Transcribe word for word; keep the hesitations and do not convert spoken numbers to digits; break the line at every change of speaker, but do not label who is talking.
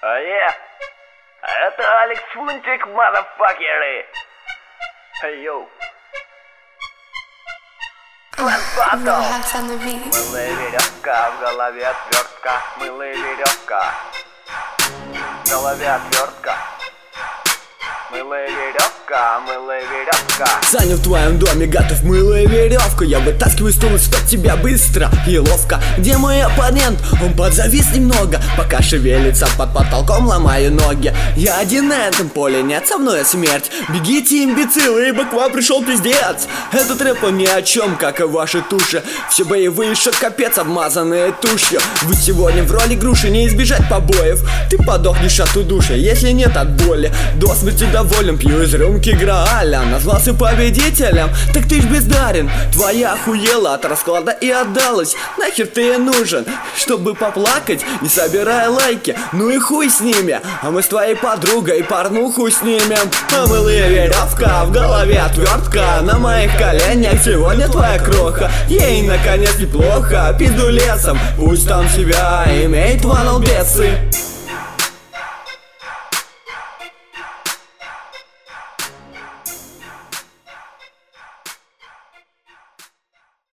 А я? Это Алекс Фунтик, мазафакеры. Йоу. Мылая веревка, в голове отвертка. Мылая веревка, в голове отвертка. Мылая веревка, мылая веревка.
Саня в твоем доме, готов мылая веревка. Я вытаскиваю стул из-под тебя быстро и ловко. Где мой оппонент? Он подзавис немного, пока шевелится под потолком, ломаю ноги. Я один на этом поле, нет со мной смерть. Бегите, имбецилы, ибо к вам пришел пиздец. Этот рэп он ни о чем, как и ваши туши. Все боевые шот капец, обмазанные тушью. Вы сегодня в роли груши, не избежать побоев. Ты подохнешь от удушья, если нет от боли. До смерти доволен, пью из рюмки Грааля. Назвался победителем, так ты ж бездарен. Твоя охуела от расклада и отдалась. Нахер ты ей нужен, чтобы поплакать, не собирая лайки? Ну и хуй с ними, а мы с твоей подругой порнуху снимем. А мылая веревка, в голове отвертка. На моих коленях сегодня твоя кроха. Ей наконец неплохо, пизду лесом, пусть там себя имеет ванал бесы.